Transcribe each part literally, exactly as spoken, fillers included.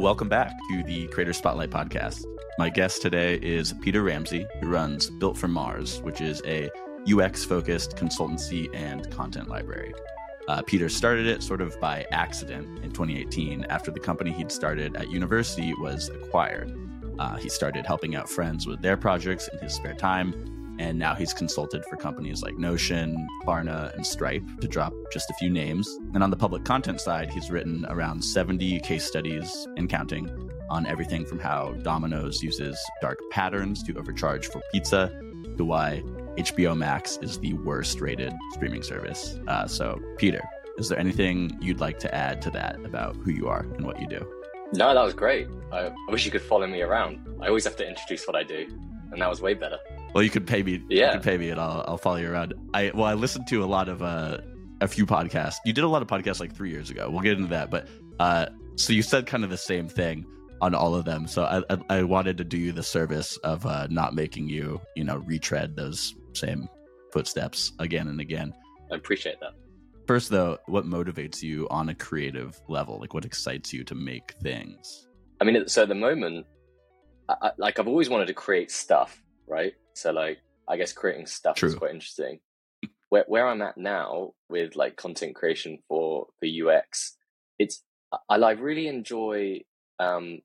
Welcome back to the Creator Spotlight podcast. My guest today is Peter Ramsey, who runs Built for Mars, which is a U X-focused consultancy and content library. Uh, Peter started it sort of by accident in twenty eighteen after the company he'd started at university was acquired. Uh, he started helping out friends with their projects in his spare time, and now he's consulted for companies like Notion, Klarna, and Stripe, to drop just a few names. And on the public content side, he's written around seventy case studies and counting on everything from how Domino's uses dark patterns to overcharge for pizza to why H B O Max is the worst rated streaming service. Uh, so, Peter, is there anything you'd like to add to that about who you are and what you do? No, that was great. I, I wish you could follow me around. I always have to introduce what I do, and that was way better. Well, you could pay me. Yeah. You could pay me, and I'll I'll follow you around. I well, I listened to a lot of uh, a few podcasts. You did a lot of podcasts like three years ago. We'll get into that, but uh, so you said kind of the same thing on all of them. So I I, I wanted to do you the service of uh, not making you you know retread those same footsteps again and again. I appreciate that. First, though, what motivates you on a creative level? Like, what excites you to make things? I mean, so at the moment, I, I, like I've always wanted to create stuff, right? So like, I guess creating stuff True. is quite interesting. Where where I'm at now with like content creation for for U X, it's I like really enjoy, um,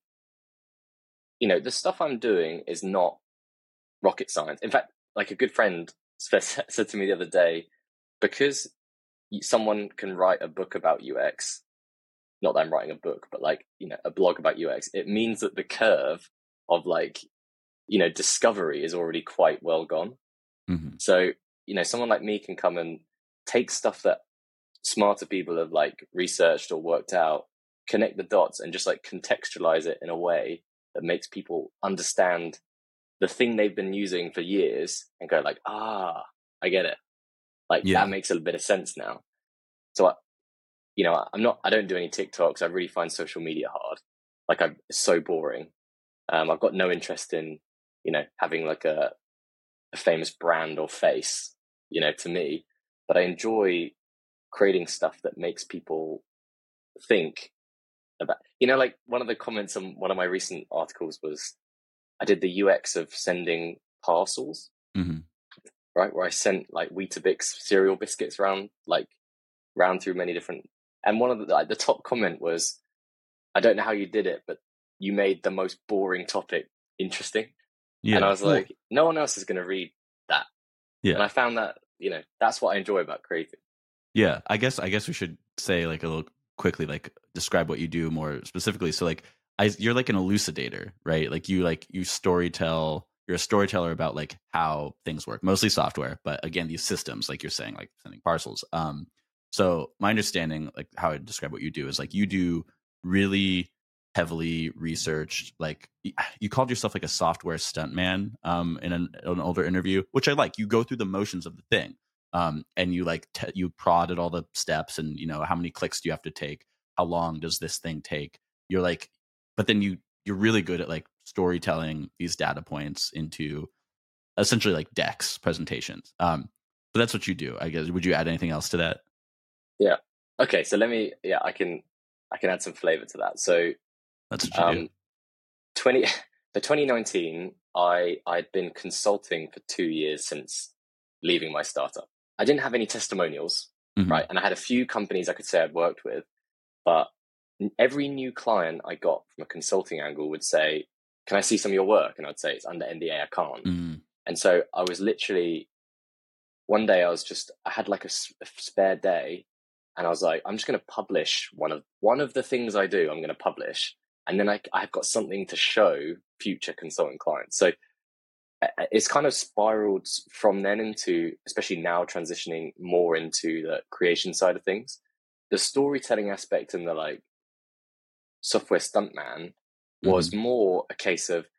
you know, the stuff I'm doing is not rocket science. In fact, like a good friend said to me the other day, because someone can write a book about U X, not that I'm writing a book, but like, you know, a blog about U X, it means that the curve of like, you know, discovery is already quite well gone. Mm-hmm. So, you know, someone like me can come and take stuff that smarter people have like researched or worked out, connect the dots and just like contextualize it in a way that makes people understand the thing they've been using for years and go like, ah, I get it. Like Yeah. that makes a bit of sense now. So, I, you know, I'm not, I don't do any TikToks. I really find social media hard. Like I'm it's so boring. Um, I've got no interest in, you know, having like a, a famous brand or face, you know, to me, but I enjoy creating stuff that makes people think about, you know, like one of the comments on one of my recent articles was, I did the U X of sending parcels, Mm-hmm. right? Where I sent like Weetabix cereal biscuits around, like round through many different, and one of the, like the top comment was, I don't know how you did it, but you made the most boring topic interesting. Yeah. And I was Well, like, no one else is going to read that. yeah. And I found that, you know, that's what I enjoy about creating. Yeah, I guess I guess we should say like a little quickly, like describe what you do more specifically. So like I you're like an elucidator, right? Like you like you storytell, you're a storyteller about like how things work, mostly software, but again, these systems, like you're saying, like sending parcels. Um so my understanding, like how I describe what you do is like you do really heavily researched, like you called yourself like a software stuntman um in an, an older interview, which I like. You go through the motions of the thing. Um, and you like t- you prod at all the steps, and you know how many clicks do you have to take? How long does this thing take? You're like, but then you you're really good at like storytelling these data points into essentially like decks, presentations. Um, so that's what you do, I guess. Would you add anything else to that? Yeah. Okay. So let me, yeah, I can, I can add some flavor to that. So, That's what you um, do. twenty, for twenty nineteen, I, I'd been consulting for two years since leaving my startup. I didn't have any testimonials, Mhm. right? And I had a few companies I could say I'd worked with, but every new client I got from a consulting angle would say, can I see some of your work? And I'd say, it's under N D A, I can't. Mhm. And so I was literally, one day I was just, I had like a, s- a spare day, and I was like, I'm just going to publish one of, one of the things I do, I'm going to publish. And then I, I've got something to show future consulting clients. So uh, it's kind of spiraled from then into, especially now transitioning more into the creation side of things. The storytelling aspect and the like software stuntman was more a case of,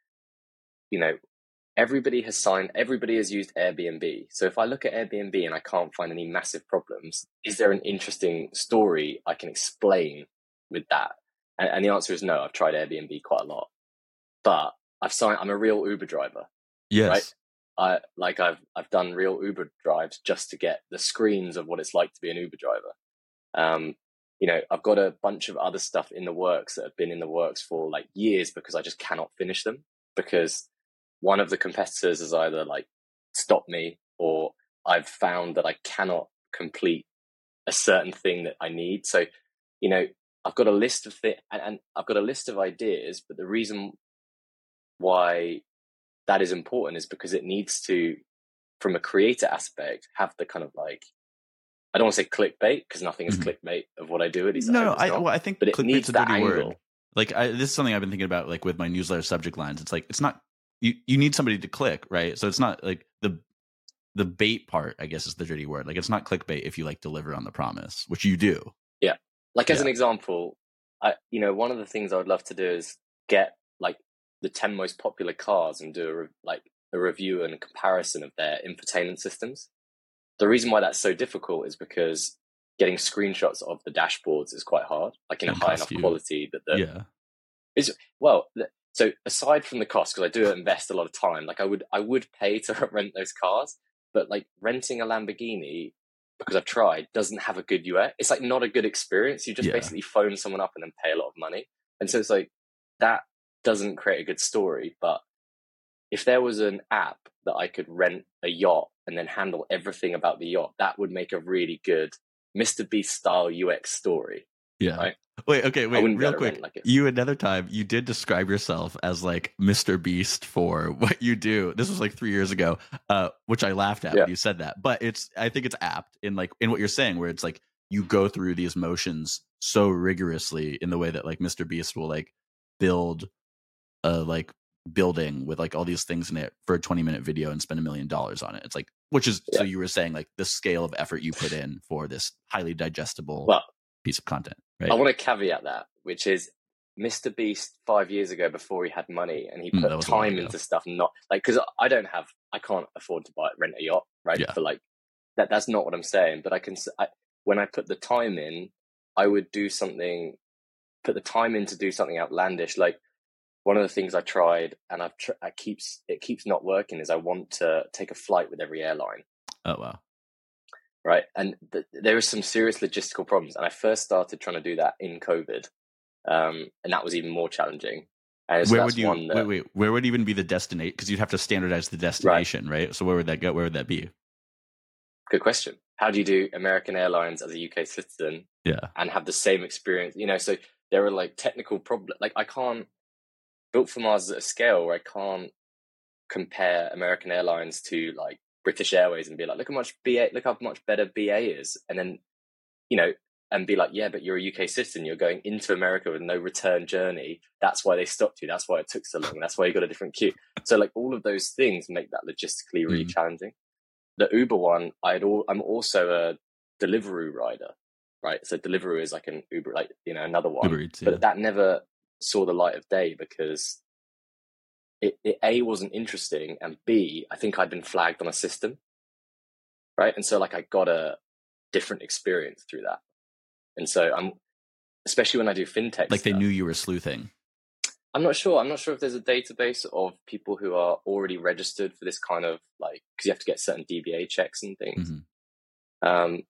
you know, everybody has signed, everybody has used Airbnb. So if I look at Airbnb and I can't find any massive problems, is there an interesting story I can explain with that? And, and the answer is no. I've tried Airbnb quite a lot, but I've signed, I'm a real Uber driver. Yes. Right? I like I've I've done real Uber drives just to get the screens of what it's like to be an Uber driver. Um, you know, I've got a bunch of other stuff in the works that have been in the works for like years because I just cannot finish them because one of the competitors has either like stopped me or I've found that I cannot complete a certain thing that I need. So, you know, I've got a list of things and, and I've got a list of ideas, but the reason why that is important is because it needs to, from a creator aspect, have the kind of like, I don't want to say clickbait because nothing is mm-hmm. clickbait of what I do. At least no, I no, I, not, well, I think but it needs a that dirty angle. Word. Like I, this is something I've been thinking about, like with my newsletter subject lines. It's like it's not you. You need somebody to click, right? So it's not like the the bait part. I guess is the dirty word. Like it's not clickbait if you like deliver on the promise, which you do. Yeah. Like as yeah. an example, I you know one of the things I would love to do is get like the ten most popular cars and do a re- like a review and a comparison of their infotainment systems. The reason why that's so difficult is because getting screenshots of the dashboards is quite hard, like in a high enough you. quality that the yeah is well. So aside from the cost, because I do invest a lot of time, like I would I would pay to rent those cars, but like renting a Lamborghini, because I've tried, doesn't have a good U X. It's like not a good experience. You just yeah. basically phone someone up and then pay a lot of money, and so it's like that doesn't create a good story. But if there was an app that I could rent a yacht and then handle everything about the yacht, that would make a really good Mister Beast style U X story. Yeah. Right? Wait, okay, wait, real quick. Like you another time, you did describe yourself as like Mister Beast for what you do. This was like three years ago, uh, which I laughed at yeah. when you said that. But it's, I think it's apt in like in what you're saying, where it's like you go through these motions so rigorously in the way that like Mister Beast will like build a like building with like all these things in it for a twenty minute video and spend a million dollars on it. It's like, which is yeah. so you were saying like the scale of effort you put in for this highly digestible well, piece of content, right? I want to caveat that, which is Mister Beast five years ago, before he had money and he put mm, time into stuff, not like, because I don't have, I can't afford to buy rent a yacht, right? Yeah. For like that, that's not what I'm saying. But I can, I, when I put the time in, I would do something, put the time in to do something outlandish. Like one of the things I tried and I've, tr- I keeps, it keeps not working is I want to take a flight with every airline. Oh, wow. Right. And th- there are some serious logistical problems. And I first started trying to do that in COVID. Um, and that was even more challenging. And so where that's would you, one that, wait, wait, where would even be the destination? Because you'd have to standardize the destination, right. right? So where would that go? Where would that be? Good question. How do you do American Airlines as a U K citizen yeah. and have the same experience? You know, so there are like technical problems. Like I can't, Built for Mars at a scale where I can't compare American Airlines to like British Airways and be like, look how much B A, look how much better B A is. And then, you know, and be like, yeah, but you're a U K citizen. You're going into America with no return journey. That's why they stopped you. That's why it took so long. That's why you got a different queue. So like all of those things make that logistically really mm. challenging. The Uber one, I'd all, I'm also a Deliveroo rider, right? So Deliveroo is like an Uber, like, you know, another one, Uber Eats, but yeah. that never saw the light of day because it, it A, wasn't interesting, and B, I think I'd been flagged on a system, right? And so like I got a different experience through that. And so I'm, especially when I do fintech like stuff, they knew you were sleuthing. I'm not sure. I'm not sure if there's a database of people who are already registered for this kind of like, because you have to get certain D B A checks and things. Mm-hmm. Um,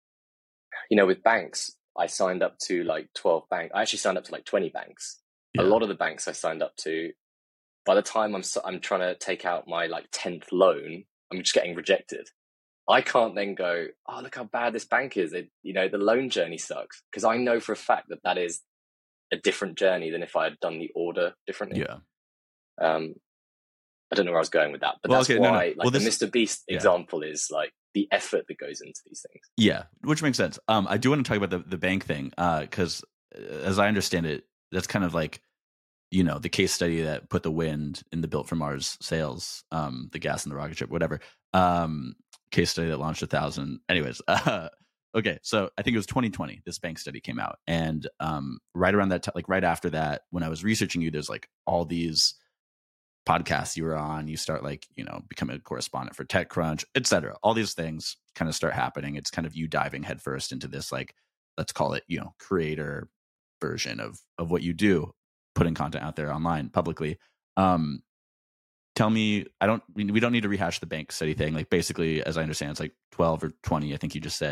you know, with banks, I signed up to like twelve banks. I actually signed up to like twenty banks. Yeah. A lot of the banks I signed up to, by the time I'm I'm trying to take out my like tenth loan, I'm just getting rejected. I can't then go, oh, look how bad this bank is. It, you know, the loan journey sucks. Because I know for a fact that that is a different journey than if I had done the order differently. Yeah. Um, I don't know where I was going with that, but well, that's okay, why no, no. like well, the this, Mister Beast yeah. example is like the effort that goes into these things. Yeah, which makes sense. Um, I do want to talk about the, the bank thing because uh, as I understand it, that's kind of like, you know, the case study that put the wind in the Built for Mars sales, um, the gas in the rocket ship, whatever. Um, case study that launched a thousand. Anyways, uh, okay, so I think it was twenty twenty. This bank study came out, and um, right around that, t- like right after that, when I was researching you, there's like all these podcasts you were on. You start like, you know, becoming a correspondent for TechCrunch, et cetera. All these things kind of start happening. It's kind of you diving headfirst into this, like, let's call it, you know, creator version of of what you do, putting content out there online publicly. Um, tell me, I don't, we don't need to rehash the bank study thing. Like basically, as I understand, it's like twelve or twenty, I think you just said,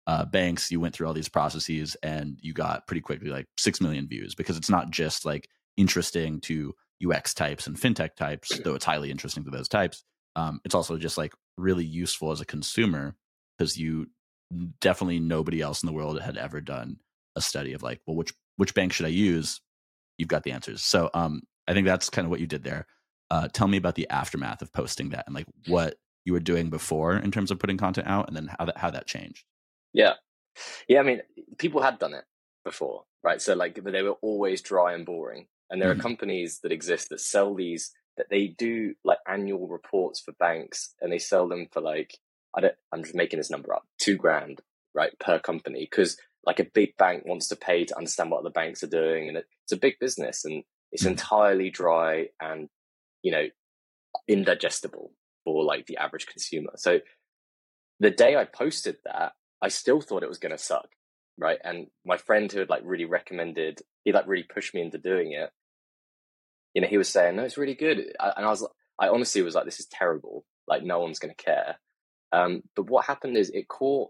uh, banks, you went through all these processes and you got pretty quickly like six million views, because it's not just like interesting to U X types and fintech types, though it's highly interesting to those types. Um, it's also just like really useful as a consumer, because you definitely, nobody else in the world had ever done a study of like, well, which which bank should I use? You've got the answers. So um, I think that's kind of what you did there. Uh, tell me about the aftermath of posting that, and like what you were doing before in terms of putting content out, and then how that how that changed. Yeah, yeah. I mean, people had done it before, right? So like, but they were always dry and boring. And there mm-hmm. are companies that exist that sell these, that they do like annual reports for banks, and they sell them for like, I don't, I'm just making this number up, two grand, right, per company, because like a big bank wants to pay to understand what other banks are doing, and it's a big business, and it's mm-hmm. entirely dry and, you know, indigestible for like the average consumer. So the day I posted that, I still thought it was going to suck, right? And my friend who had like really recommended, he like really pushed me into doing it. You know, he was saying, no, it's really good. And I was, I honestly was like, this is terrible. Like, no one's going to care. Um, but what happened is it caught,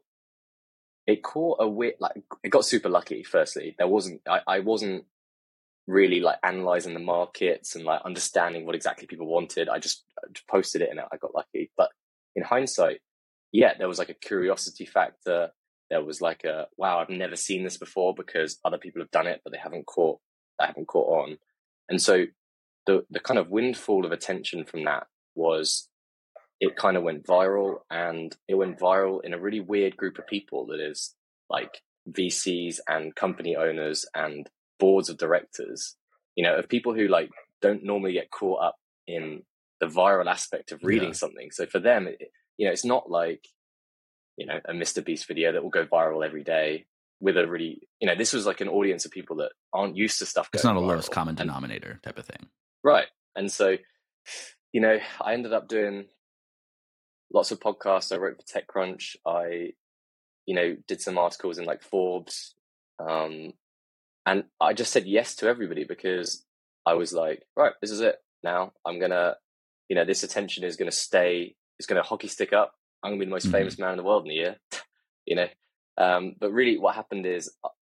it caught a wit, like it got super lucky. Firstly, there wasn't, I, I wasn't really like analyzing the markets and like understanding what exactly people wanted. I just, I just posted it and I got lucky. But in hindsight, yeah, there was like a curiosity factor. There was like a, wow, I've never seen this before, because other people have done it, but they haven't caught, they haven't caught on. And so the the kind of windfall of attention from that was, it kind of went viral, and it went viral in a really weird group of people that is like V Cs and company owners and boards of directors, you know, of people who like don't normally get caught up in the viral aspect of reading yeah. something. So for them, it, you know, it's not like, you know, a Mister Beast video that will go viral every day with a really, you know, this was like an audience of people that aren't used to stuff going It's not a viral. lowest common denominator and, type of thing. Right. And so, you know, I ended up doing lots of podcasts. I wrote for TechCrunch. I, you know, did some articles in like Forbes. Um, and I just said yes to everybody, because I was like, right, this is it. Now I'm going to, you know, this attention is going to stay, it's going to hockey stick up. I'm going to be the most mm-hmm. famous man in the world in a year, you know. Um, but really what happened is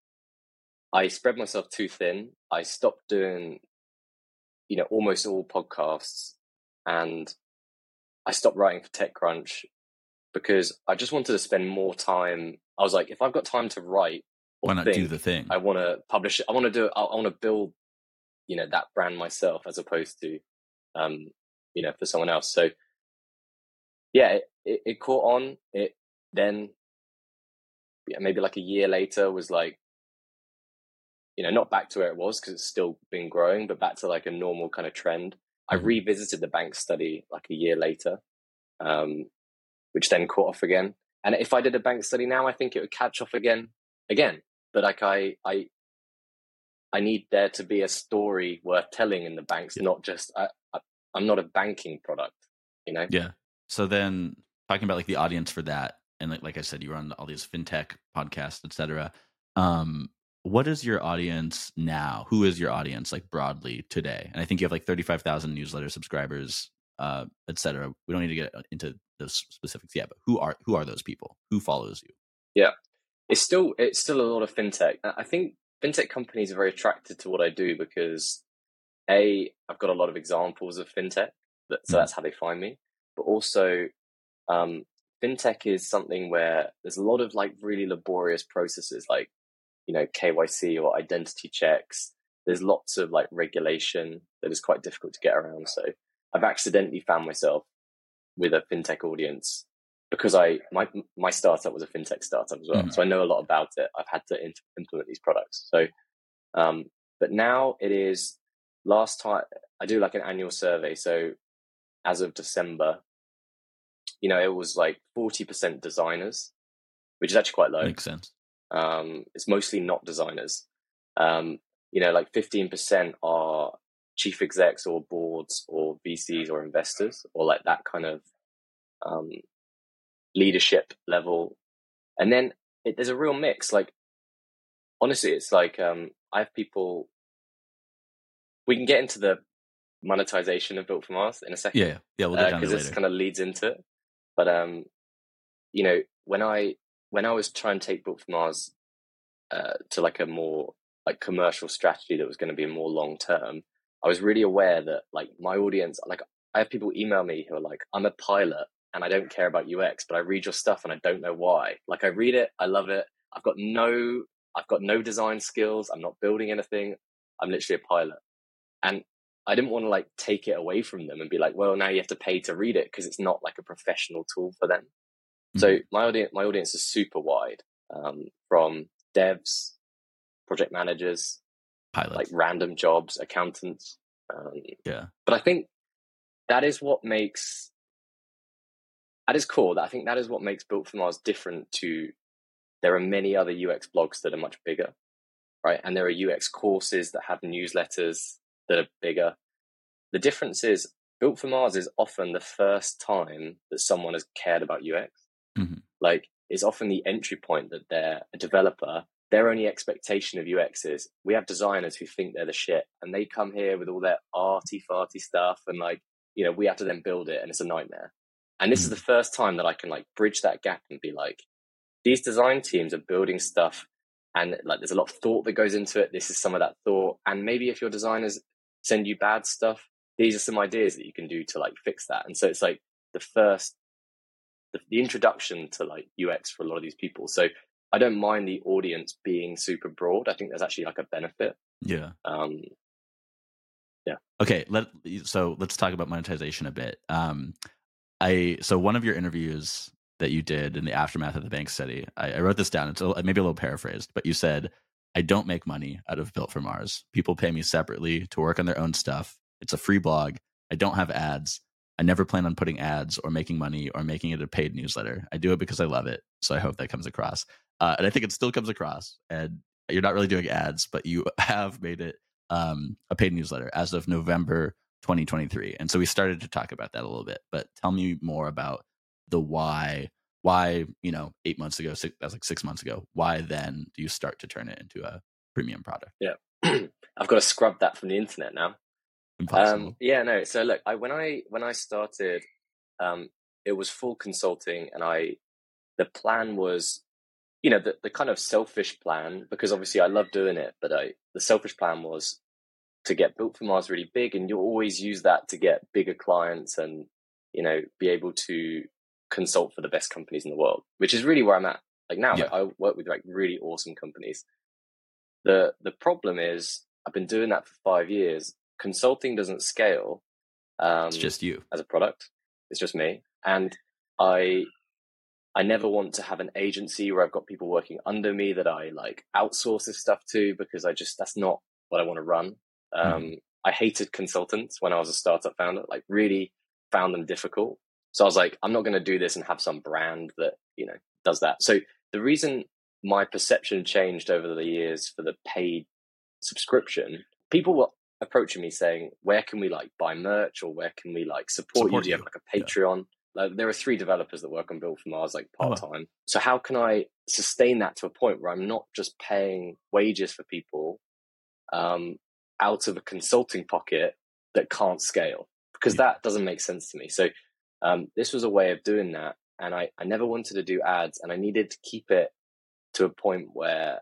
I spread myself too thin. I stopped doing, you know, almost all podcasts, and I stopped writing for TechCrunch because I just wanted to spend more time. I was like, if I've got time to write, or why not think, do the thing? I want to publish it. I want to do it. I, I want to build, you know, that brand myself, as opposed to, um, you know, for someone else. So yeah, it, it, it caught on. It then, yeah, maybe like a year later was like, you know, not back to where it was, because it's still been growing, but back to like a normal kind of trend. Mm-hmm. I revisited the bank study like a year later, um, which then caught off again. And if I did a bank study now, I think it would catch off again, again. But like I, I, I need there to be a story worth telling in the banks, yeah. not just I, I, I'm not a banking product, you know. Yeah. So then, talking about like the audience for that, and like like I said, you run all these fintech podcasts, et cetera. Um, what is your audience now? Who is your audience like broadly today? And I think you have like thirty-five thousand newsletter subscribers, uh, et cetera. We don't need to get into those specifics yet, but who are who are those people? Who follows you? Yeah, it's still it's still a lot of fintech. I think fintech companies are very attracted to what I do because A, I've got a lot of examples of fintech, that, so mm. that's how they find me. But also, um, fintech is something where there's a lot of like really laborious processes, like, you know, K Y C or identity checks. There's lots of like regulation that is quite difficult to get around. So I've accidentally found myself with a fintech audience because I my my startup was a fintech startup as well. Mm-hmm. So I know a lot about it. I've had to in- implement these products. So, um, but now it is last time I do like an annual survey. So as of December, you know, it was like forty percent designers, which is actually quite low. Makes sense. Um, it's mostly not designers. Um, you know, like fifteen percent are chief execs or boards or V Cs or investors or like that kind of um, leadership level. And then it, there's a real mix. Like, honestly, it's like um, I have people, we can get into the monetization of Built for Mars in a second. Yeah, yeah, we'll get down because uh, this kind of leads into it. But, um, you know, when I, when I was trying to take Built for Mars uh, to like a more like commercial strategy that was going to be more long term, I was really aware that like my audience, like I have people email me who are like, I'm a pilot and I don't care about U X, but I read your stuff and I don't know why. Like I read it, I love it. I've got no, I've got no design skills. I'm not building anything. I'm literally a pilot. And I didn't want to like take it away from them and be like, well, now you have to pay to read it because it's not like a professional tool for them. Mm-hmm. So my audience, my audience is super wide, um, from devs, project managers, pilots, like random jobs, accountants. Um, yeah. But I think that is what makes, at its core, that I think that is what makes Built for Mars different to, there are many other U X blogs that are much bigger, right? And there are U X courses that have newsletters that are bigger. The difference is Built for Mars is often the first time that someone has cared about U X. Mm-hmm. Like it's often the entry point that they're a developer. Their only expectation of U X is we have designers who think they're the shit and they come here with all their arty farty stuff and like, you know, we have to then build it and it's a nightmare. And this mm-hmm. is the first time that I can like bridge that gap and be like, these design teams are building stuff and like there's a lot of thought that goes into it. This is some of that thought. And maybe if your designers send you bad stuff, these are some ideas that you can do to like fix that. And so it's like the first, the, the introduction to like U X for a lot of these people. So I don't mind the audience being super broad. I think there's actually like a benefit. Yeah. Um, yeah. Okay. Let so let's talk about monetization a bit. Um, I so one of your interviews that you did in the aftermath of the bank study, I, I wrote this down. It's a, maybe a little paraphrased, but you said, "I don't make money out of Built for Mars. People pay me separately to work on their own stuff. It's a free blog. I don't have ads. I never plan on putting ads or making money or making it a paid newsletter. I do it because I love it. So I hope that comes across." Uh, and I think it still comes across. And you're not really doing ads, but you have made it um, a paid newsletter as of November twenty twenty-three. And so we started to talk about that a little bit. But tell me more about the why. Why, you know, eight months ago, six, that's like six months ago. Why then do you start to turn it into a premium product? Yeah, I've got to scrub that from the internet now. Impossible. Um, yeah, no. So look, I when I when I started, um, it was full consulting, and I the plan was, you know, the the kind of selfish plan, because obviously I love doing it, but I the selfish plan was to get Built for Mars really big, and you'll always use that to get bigger clients and, you know, be able to consult for the best companies in the world, which is really where I'm at. Like now, yeah. like, I work with like really awesome companies. The the problem is I've been doing that for five years. Consulting doesn't scale. Um, it's just you as a product. It's just me, and I I never want to have an agency where I've got people working under me that I like outsource this stuff to, because I just that's not what I want to run. Um, mm-hmm. I hated consultants when I was a startup founder. Like really found them difficult. So I was like, I'm not going to do this and have some brand that, you know, does that. So the reason my perception changed over the years for the paid subscription, people were approaching me saying, where can we like buy merch, or where can we like support, support you? Do you have like a Patreon? Yeah. Like there are three developers that work on Built for Mars, like part time. Oh. So how can I sustain that to a point where I'm not just paying wages for people um, out of a consulting pocket that can't scale? Because yeah. that doesn't make sense to me. So Um, this was a way of doing that, and I, I never wanted to do ads, and I needed to keep it to a point where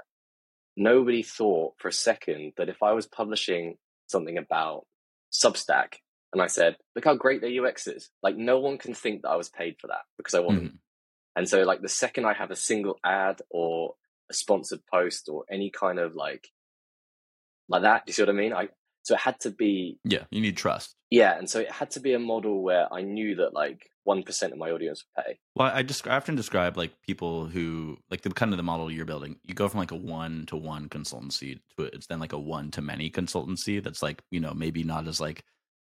nobody thought for a second that if I was publishing something about Substack and I said, look how great their U X is, like no one can think that I was paid for that, because I wasn't. Mm-hmm. And so like the second I have a single ad or a sponsored post or any kind of like like that, do you see what I mean? I So it had to be... Yeah, you need trust. Yeah, and so it had to be a model where I knew that like one percent of my audience would pay. Well, I just I often describe like people who, like the kind of the model you're building, you go from like a one-to-one consultancy to it's then like a one-to-many consultancy that's like, you know, maybe not as like,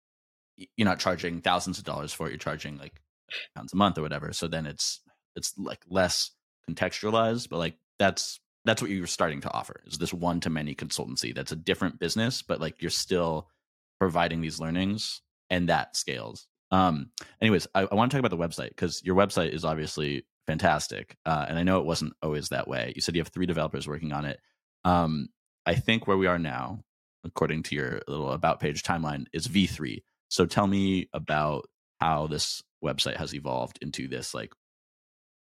you're not charging thousands of dollars for it, you're charging like pounds a month or whatever. So then it's it's like less contextualized, but like that's that's what you're starting to offer, is this one-to-many consultancy that's a different business, but like you're still providing these learnings, and that scales. Um, anyways, I, I want to talk about the website, because your website is obviously fantastic. Uh, and I know it wasn't always that way. You said you have three developers working on it. Um, I think where we are now, according to your little about page timeline, is V three. So tell me about how this website has evolved into this like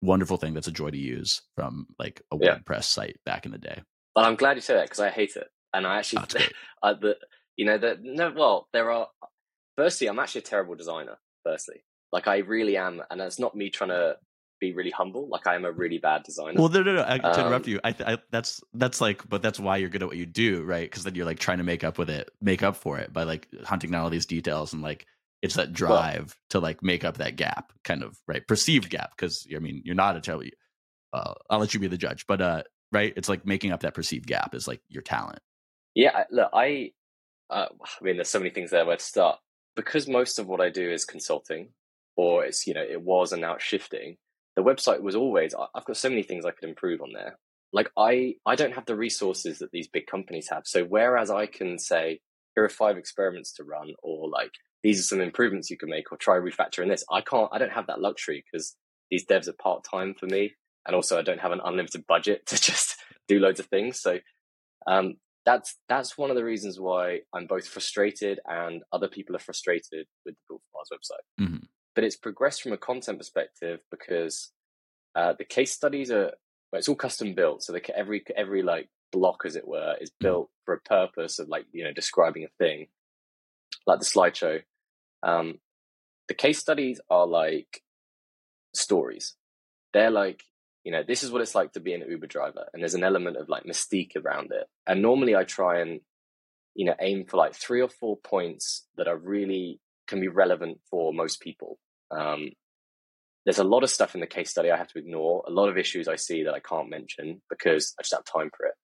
wonderful thing that's a joy to use from like a Yeah. WordPress site back in the day. But I'm glad you say that because I hate it, and I actually, That's great. I, the you know the no. Well, there are. Firstly, I'm actually a terrible designer. Firstly, like I really am, and it's not me trying to be really humble. Like I am a really bad designer. Well, no, no, no. I, to interrupt Um, you, I, I, that's that's like, but that's why you're good at what you do, right? Because then you're like trying to make up with it, make up for it by like hunting down all these details, and like it's that drive well, to like make up that gap, kind of right, perceived gap. Because I mean, you're not a terrible. Uh, I'll let you be the judge, but uh, right, it's like making up that perceived gap is like your talent. yeah. Look, I. Uh, I mean, there's so many things there where to start because most of what I do is consulting, or it's you know it was and now it's shifting. The website was always. I've got so many things I could improve on there. Like I, I don't have the resources that these big companies have. So whereas I can say, here are five experiments to run, or like these are some improvements you can make, or try refactoring this. I can't. I don't have that luxury because these devs are part time for me, and also I don't have an unlimited budget to just do loads of things. So um, that's that's one of the reasons why I'm both frustrated and other people are frustrated with the Built for Mars website. Mm-hmm. But it's progressed from a content perspective because uh, the case studies are. Well, it's all custom built, so the, every every like block, as it were, is built mm-hmm. for a purpose of like you know describing a thing, like the slideshow. Um, the case studies are like stories. They're like you know this is what it's like to be an Uber driver, and there's an element of like mystique around it. And normally I try and you know aim for like three or four points that are really can be relevant for most people. Um, There's a lot of stuff in the case study I have to ignore, a lot of issues I see that I can't mention because I just have time for it.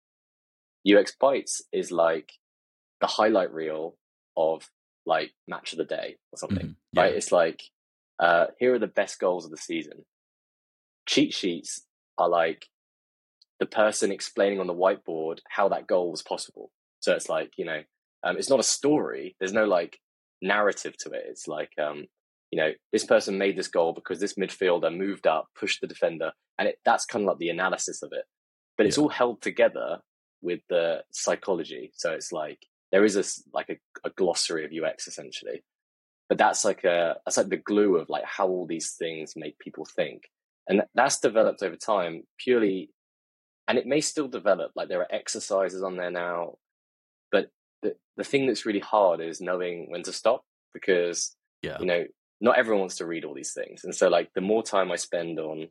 U X Bytes is like the highlight reel of like match of the day or something, mm-hmm. yeah. right? It's like, uh, here are the best goals of the season. Cheat sheets are like the person explaining on the whiteboard how that goal was possible. So it's like, you know, um, it's not a story. There's no like narrative to it. It's like, um, you know, this person made this goal because this midfielder moved up, pushed the defender, and it, that's kind of like the analysis of it. But it's yeah. all held together with the psychology. So it's like there is a like a, a glossary of U X essentially, but that's like a that's like the glue of like how all these things make people think, and that's developed over time purely, and it may still develop. Like there are exercises on there now, but the the thing that's really hard is knowing when to stop because yeah. you know. Not everyone wants to read all these things. And so like the more time I spend on,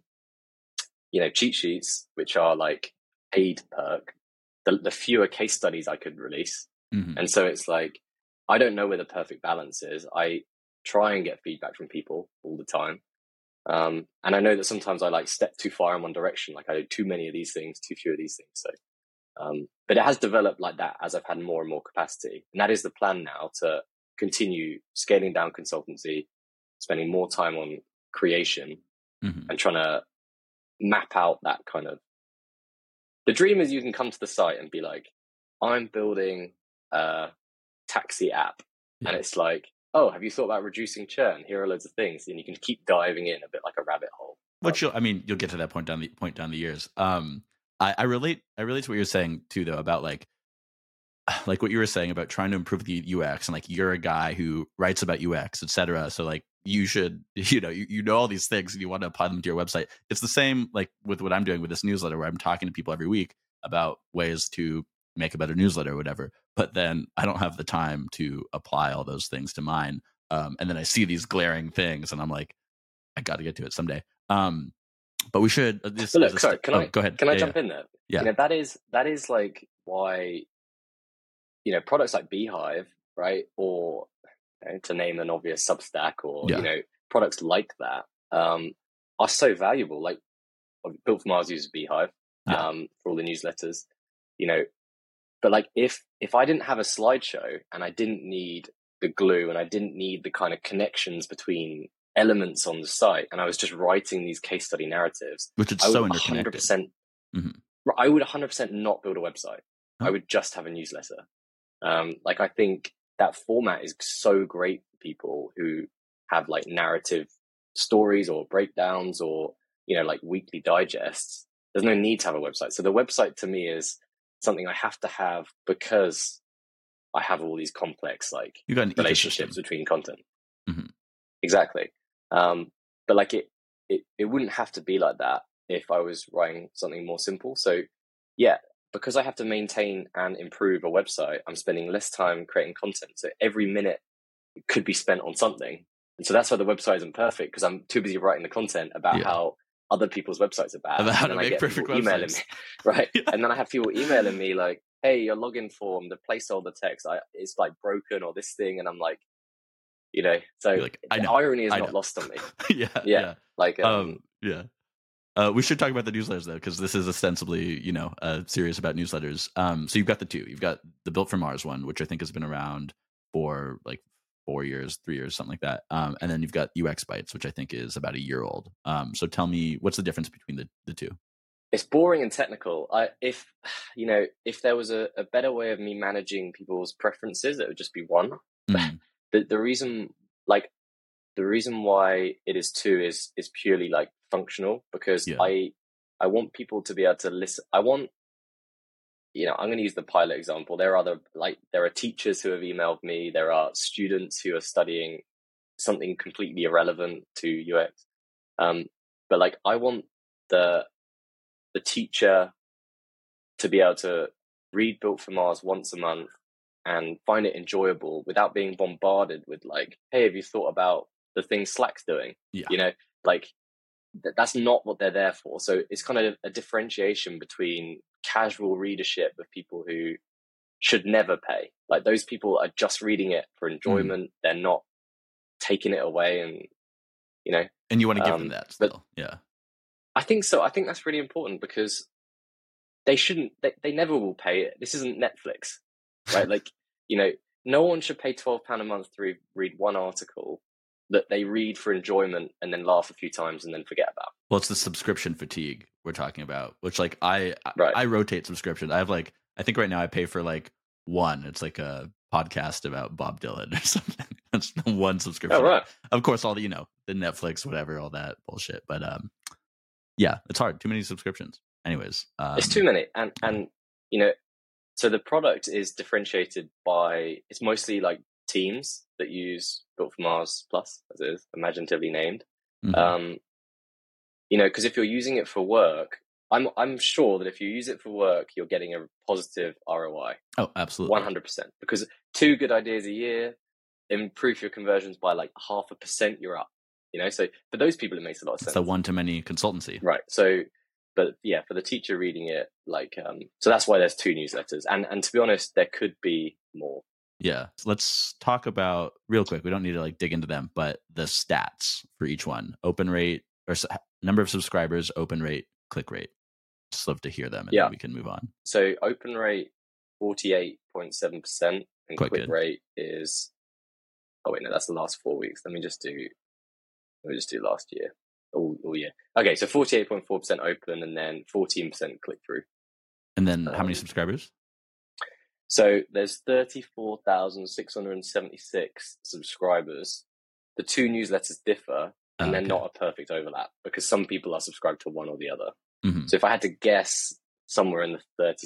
you know, cheat sheets, which are like paid perk, the, the fewer case studies I could release. Mm-hmm. And so it's like, I don't know where the perfect balance is. I try and get feedback from people all the time. Um, and I know that sometimes I like step too far in one direction. Like I do too many of these things, too few of these things. So, um, but it has developed like that as I've had more and more capacity. And that is the plan now to continue scaling down consultancy, spending more time on creation mm-hmm. and trying to map out that kind of. The dream is you can come to the site and be like, I'm building a taxi app. Yeah. And it's like, oh, have you thought about reducing churn? Here are loads of things. And you can keep diving in a bit like a rabbit hole. Which you'll, I mean, you'll get to that point down the point down the years. Um, I, I relate, I relate to what you're saying too, though, about like, like what you were saying about trying to improve the U X and like you're a guy who writes about U X, et cetera. So like you should, you know, you, you know all these things and you want to apply them to your website. It's the same like with what I'm doing with this newsletter where I'm talking to people every week about ways to make a better newsletter or whatever. But then I don't have the time to apply all those things to mine. Um, and then I see these glaring things and I'm like, I got to get to it someday. Um, but we should. Uh, this, but look, this sorry, can oh, I go ahead? Can I yeah, jump yeah. in there? Yeah, you know, that is that is like why. You know, products like Beehive, right? Or you know, to name an obvious Substack or, yeah. you know, products like that um, are so valuable. Like Built for Mars uses Beehive yeah. um, for all the newsletters, you know, but like if, if I didn't have a slideshow and I didn't need the glue and I didn't need the kind of connections between elements on the site and I was just writing these case study narratives, which is I so would interconnected. one hundred percent, mm-hmm. I would one hundred percent not build a website. Huh? I would just have a newsletter. Um, like I think that format is so great for people who have like narrative stories or breakdowns or, you know, like weekly digests. There's no need to have a website. So the website to me is something I have to have because I have all these complex like you got an relationships ecosystem. between content. Mm-hmm. Exactly. Um, but like it, it, it wouldn't have to be like that if I was writing something more simple. So yeah, because I have to maintain and improve a website, I'm spending less time creating content. So every minute could be spent on something. And so that's why the website isn't perfect, because I'm too busy writing the content about yeah. how other people's websites are bad. About how and to then make I get perfect people emailing me, right? yeah. And then I have people emailing me like, hey, your login form, the placeholder text, I, it's like broken, or this thing. And I'm like, you know, so like, the know, irony is I not know. lost on me. yeah, yeah. Yeah. Like, um, um, yeah. Uh, we should talk about the newsletters though, because this is ostensibly, you know, uh, serious about newsletters. Um, so you've got the two. You've got the Built for Mars one, which I think has been around for like four years, three years, something like that. Um, and then you've got U X Bytes, which I think is about a year old. Um, so tell me, what's the difference between the, the two? It's boring and technical. I, if you know, if there was a, a better way of me managing people's preferences, it would just be one. Mm. the the reason, like, the reason why it is two is is purely like functional, because yeah. I I want people to be able to listen. I want, you know, I'm going to use the pilot example. There are other, like, there are teachers who have emailed me. There are students who are studying something completely irrelevant to U X. Um, but like, I want the the teacher to be able to read Built for Mars once a month and find it enjoyable without being bombarded with like, hey, have you thought about the thing Slack's doing? Yeah. You know, like th- that's not what they're there for. So it's kind of a differentiation between casual readership of people who should never pay. Like, those people are just reading it for enjoyment. Mm. They're not taking it away, and, you know. And you want to give um, them that still. Yeah. I think so. I think that's really important, because they shouldn't, they, they never will pay it. This isn't Netflix, right? Like, you know, no one should pay twelve pounds a month to read, read one article that they read for enjoyment and then laugh a few times and then forget about. Well, it's the subscription fatigue we're talking about, which like I, right. I, I rotate subscription. I have like, I think right now I pay for like one, it's like a podcast about Bob Dylan or something. That's the one subscription. Oh, right. Of course, all the, you know, the Netflix, whatever, all that bullshit. But um, yeah, it's hard. Too many subscriptions. Anyways, um, it's too many. And, and, you know, so the product is differentiated by, it's mostly like teams that use Built for Mars Plus, as it is, imaginatively named. Mm-hmm. Um, you know, because if you're using it for work, I'm I'm sure that if you use it for work, you're getting a positive R O I. Oh, absolutely. one hundred percent. Because two good ideas a year, improve your conversions by like half a percent, you're up. You know, so for those people, it makes a lot of sense. It's the one-to-many consultancy. Right. So, but yeah, for the teacher reading it, like, um, so that's why there's two newsletters. And and to be honest, there could be more. Yeah. So let's talk about, real quick, we don't need to like dig into them, but the stats for each one: open rate, or number of subscribers, open rate, click rate. Just love to hear them, and yeah. then we can move on. So open rate, forty-eight point seven percent, and Quite click good. rate is, oh wait, no, that's the last four weeks. Let me just do, let me just do last year. Oh, oh yeah. Okay, so forty-eight point four percent open, and then fourteen percent click through. And then um, how many subscribers? So there's thirty-four thousand six hundred seventy-six subscribers. The two newsletters differ, and oh, they're okay. not a perfect overlap, because some people are subscribed to one or the other. Mm-hmm. So if I had to guess, somewhere in the thirty,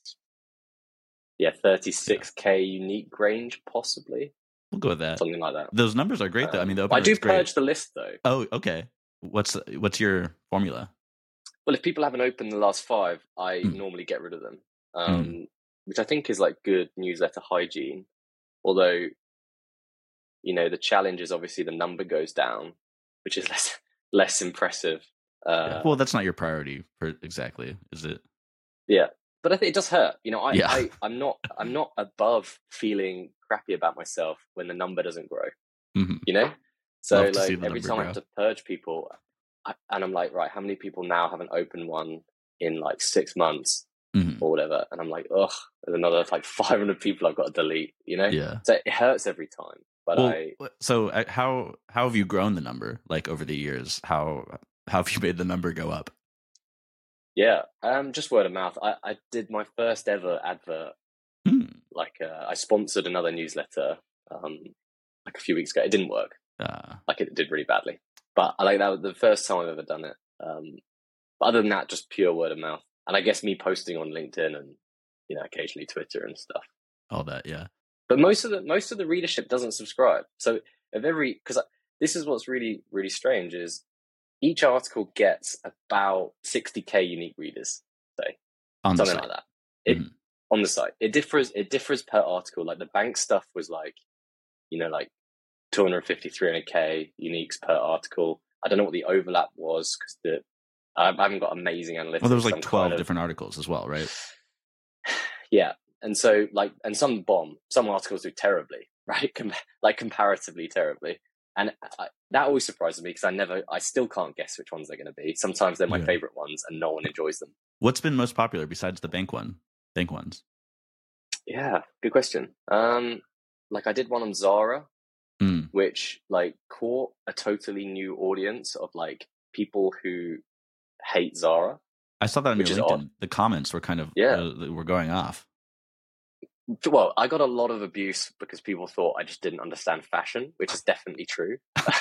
yeah, thirty-six K yeah. unique range, possibly. We'll go with that. Something like that. Those numbers are great, though. Um, I mean, the open I do great. purge the list, though. Oh, okay. What's what's your formula? Well, if people haven't opened the last five, I mm. normally get rid of them, um, mm. which I think is like good newsletter hygiene. Although, you know, the challenge is obviously the number goes down, which is less less impressive. Uh, yeah. Well, that's not your priority, for, exactly, is it? Yeah, but I think it does hurt. You know, I, yeah. I I'm not I'm not above feeling crappy about myself when the number doesn't grow. Mm-hmm. You know, so like every time grow. I have to purge people, I, and I'm like, right, how many people now haven't opened one in like six months mm-hmm. or whatever? And I'm like, ugh, there's another like five hundred people I've got to delete. You know, yeah. So it hurts every time. But well, I so how how have you grown the number like over the years? How how have you made the number go up? Yeah, um, just word of mouth. I, I did my first ever advert. Hmm. Like uh, I sponsored another newsletter um, like a few weeks ago. It didn't work. Uh, like it did really badly. But I like that was the first time I've ever done it. Um, but other than that, just pure word of mouth. And I guess me posting on LinkedIn and, you know, occasionally Twitter and stuff. All that, yeah. But most of the most of the readership doesn't subscribe. So of every, because this is what's really really strange is each article gets about sixty K unique readers, say on something like that. It mm-hmm. on the site. It differs. It differs per article. Like the bank stuff was like, you know, like two hundred fifty, three hundred K uniques per article. I don't know what the overlap was because the I haven't got amazing analytics. Well, there was like twelve kind of, different articles as well, right? Yeah, and so like, and some bomb. Some articles do terribly, right? Com- like comparatively terribly. And I, that always surprises me because I never, I still can't guess which ones they're going to be. Sometimes they're my yeah. favorite ones and no one enjoys them. What's been most popular besides the bank one? Bank ones? Yeah, good question. Um, like I did one on Zara, mm. which like caught a totally new audience of like people who hate Zara. I saw that on your LinkedIn. Odd. The comments were kind of, yeah. uh, were going off. Well, I got a lot of abuse because people thought I just didn't understand fashion, which is definitely true.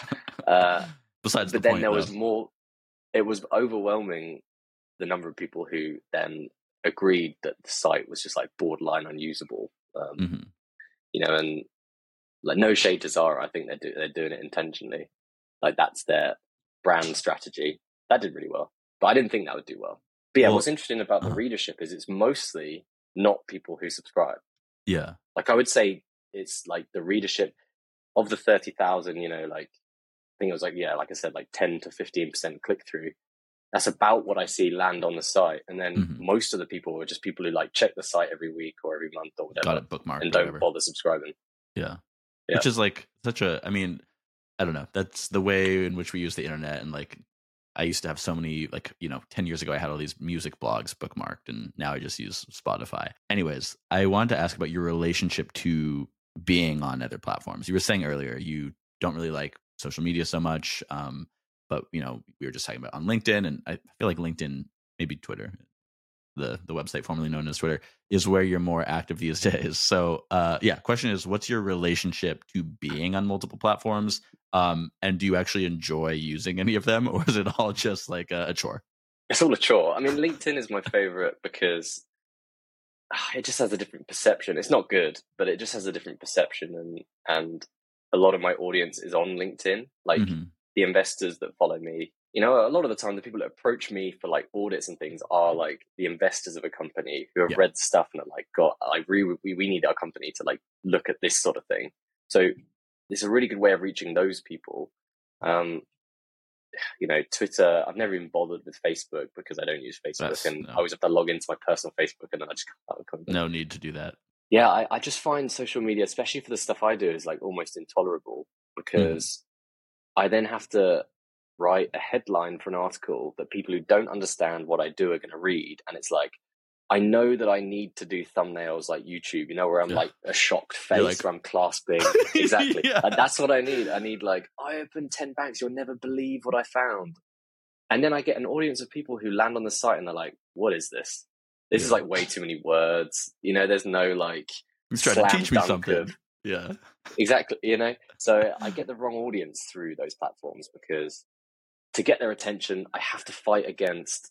uh, Besides, but the then point, there though. was more. It was overwhelming the number of people who then agreed that the site was just like borderline unusable. Um, mm-hmm. You know, and like no shade to Zara, I think they're do- they're doing it intentionally. Like that's their brand strategy. That did really well, but I didn't think that would do well. But yeah, well, what's interesting about the uh-huh. readership is it's mostly not people who subscribe. Yeah. Like I would say it's like the readership of the thirty thousand, you know, like I think it was like, yeah, like I said, like ten to fifteen percent click through. That's about what I see land on the site. And then mm-hmm. most of the people are just people who like check the site every week or every month or whatever. Got it bookmarked. And don't whatever. bother subscribing. Yeah. yeah. Which is like such a, I mean, I don't know. That's the way in which we use the internet. And like, I used to have so many, like, you know, ten years ago, I had all these music blogs bookmarked, and now I just use Spotify. Anyways, I wanted to ask about your relationship to being on other platforms. You were saying earlier you don't really like social media so much, um, but, you know, we were just talking about on LinkedIn, and I feel like LinkedIn, maybe Twitter, the the website formerly known as Twitter, is where you're more active these days. So, uh, yeah, question is, what's your relationship to being on multiple platforms? Um, and do you actually enjoy using any of them, or is it all just like a, a chore? It's all a chore. I mean, LinkedIn is my favorite because it just has a different perception. It's not good, but it just has a different perception. And, and a lot of my audience is on LinkedIn. Like mm-hmm. the investors that follow me, you know, a lot of the time the people that approach me for like audits and things are like the investors of a company who have yeah. read stuff and are like, God, I really, we, we need our company to like look at this sort of thing. So it's a really good way of reaching those people. Um, you know, Twitter, I've never even bothered with Facebook because I don't use Facebook. That's, and no. I always have to log into my personal Facebook and then I just can't. No need to do that. Yeah, I, I just find social media, especially for the stuff I do, is like almost intolerable because mm. I then have to write a headline for an article that people who don't understand what I do are going to read. And it's like, I know that I need to do thumbnails like YouTube, you know, where I'm yeah. like a shocked face, like... where I'm clasping. Exactly. yeah. Like, that's what I need. I need like, I opened ten banks. You'll never believe what I found. And then I get an audience of people who land on the site and they're like, what is this? This yeah. is like way too many words. You know, there's no like, he's trying to teach me something. Of... Yeah. Exactly. You know, so I get the wrong audience through those platforms because to get their attention, I have to fight against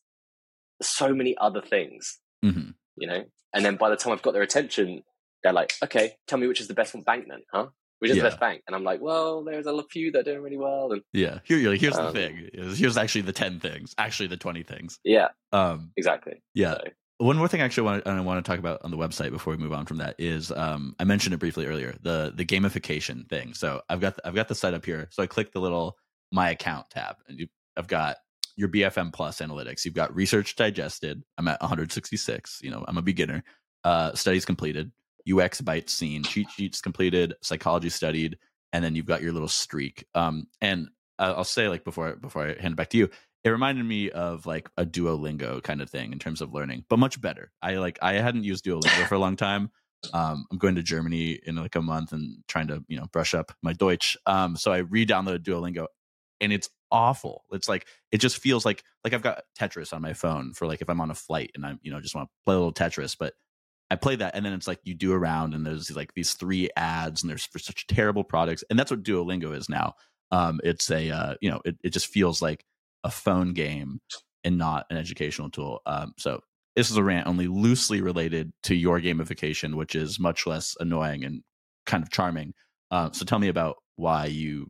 so many other things. Mm-hmm. You know, and then by the time I've got their attention, they're like, okay, tell me which is the best bank then, huh? Which is yeah. the best bank? And I'm like, well, there's a few that are doing really well. And yeah, here you're like, here's um, the thing. Here's actually the ten things, actually the twenty things. Yeah, um, exactly. Yeah. So. One more thing I actually want to, I want to talk about on the website before we move on from that is um, I mentioned it briefly earlier, the the gamification thing. So I've got I've got the site up here. So I click the little My Account tab, and you, I've got your B F M Plus analytics. You've got research digested. I'm at one hundred sixty-six. You know, I'm a beginner. Uh, studies completed. U X bytes seen. Cheat sheets completed. Psychology studied. And then you've got your little streak. Um, and I'll say, like, before before I hand it back to you, it reminded me of like a Duolingo kind of thing in terms of learning, but much better. I like I hadn't used Duolingo for a long time. Um, I'm going to Germany in like a month and trying to you know brush up my Deutsch. Um, so I re-downloaded Duolingo. And it's awful. It's like it just feels like like I've got Tetris on my phone for like if I'm on a flight and I you know just want to play a little Tetris, but I play that and then it's like you do a round and there's like these three ads and there's for such terrible products, and that's what Duolingo is now. Um, it's a uh, you know it, it just feels like a phone game and not an educational tool. Um, so this is a rant only loosely related to your gamification, which is much less annoying and kind of charming. Uh, so tell me about why you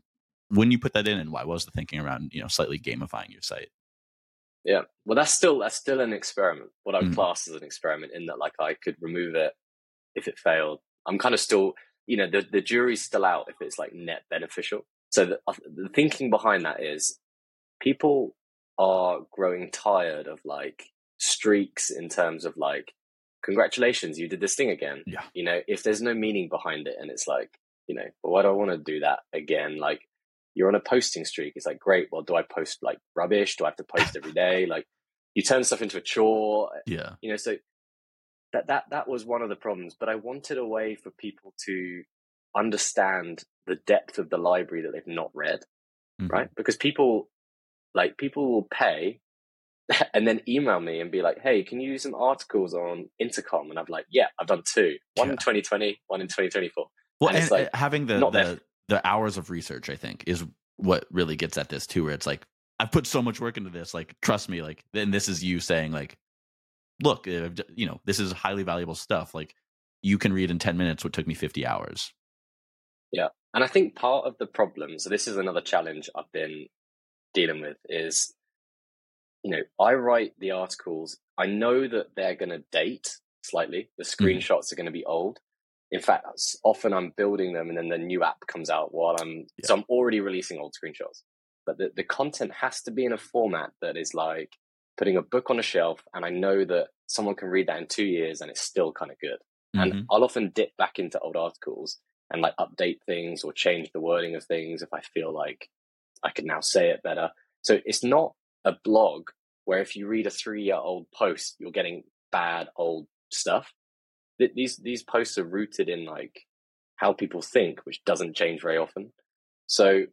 when you put that in, and why? What was the thinking around, you know, slightly gamifying your site? Yeah, well, that's still that's still an experiment. What I would Mm. class as an experiment, in that, like, I could remove it if it failed. I'm kind of still, you know, the the jury's still out if it's like net beneficial. So the, the thinking behind that is, people are growing tired of like streaks in terms of like, congratulations, you did this thing again. Yeah. You know, if there's no meaning behind it, and it's like, you know, well, why do I want to do that again? Like, you're on a posting streak. It's like, great. Well, do I post like rubbish? Do I have to post every day? Like, you turn stuff into a chore. Yeah. You know, so that that that was one of the problems. But I wanted a way for people to understand the depth of the library that they've not read, Mhm. right? Because people like people will pay and then email me and be like, hey, can you use some articles on Intercom? And I'm like, yeah, I've done two. One Yeah. in twenty twenty, one in twenty twenty-four. Well, and and, it's like, uh, having the not the, their- the hours of research, I think, is what really gets at this too, where it's like, I've put so much work into this, like, trust me, like, and this is you saying like, look, uh, you know, this is highly valuable stuff. Like, you can read in ten minutes what took me fifty hours. Yeah. And I think part of the problem, so this is another challenge I've been dealing with, is, you know, I write the articles, I know that they're going to date slightly. The screenshots mm-hmm. are going to be old. In fact, often I'm building them and then the new app comes out while I'm, yeah. so I'm already releasing old screenshots. But the, the content has to be in a format that is like putting a book on a shelf, and I know that someone can read that in two years and it's still kind of good. Mm-hmm. And I'll often dip back into old articles and like update things or change the wording of things if I feel like I can now say it better. So it's not a blog where if you read a three-year-old post, you're getting bad old stuff. These these posts are rooted in like how people think, which doesn't change very often. So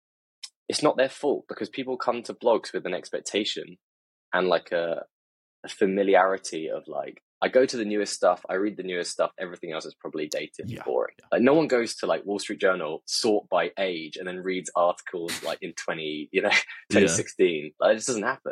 it's not their fault, because people come to blogs with an expectation and like a, a familiarity of like, I go to the newest stuff, I read the newest stuff, everything else is probably dated yeah, and boring. Yeah. Like, no one goes to like Wall Street Journal, sort by age, and then reads articles like in twenty, you know, twenty sixteen. Yeah. Like, it just doesn't happen.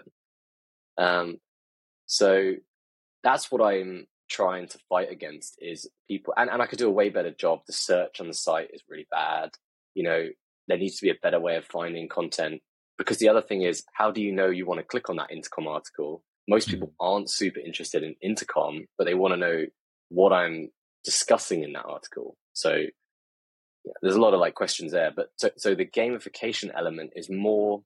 Um, so that's what I'm trying to fight against, is people, and, and I could do a way better job. The search on the site is really bad. You know, there needs to be a better way of finding content, because the other thing is, how do you know you want to click on that Intercom article? Most people aren't super interested in Intercom, but they want to know what I'm discussing in that article. So yeah, there's a lot of like questions there, but so, so the gamification element is more,